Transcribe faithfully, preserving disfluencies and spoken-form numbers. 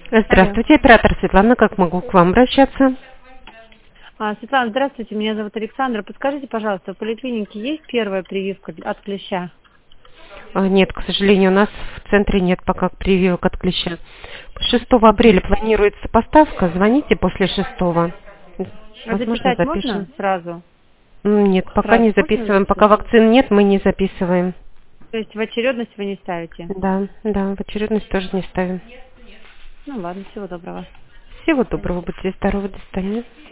Алло. Здравствуйте, оператор Светлана, как могу к вам обращаться? А, Светлана, здравствуйте, меня зовут Александра. Подскажите, пожалуйста, в поликлинике есть первая прививка от клеща? А, Нет, к сожалению, у нас в центре нет пока прививок от клеща. шестого апреля Мгм. планируется поставка, звоните после шестого. А Возможно, записать можно запишем. сразу? М, Нет, пока Сразу не можно записываем, пока записать? вакцин нет, мы не записываем. То есть в очередность вы не ставите? Да, да, в очередность тоже не ставим. Ну ладно, всего доброго. Всего доброго, будьте здоровы, до свидания.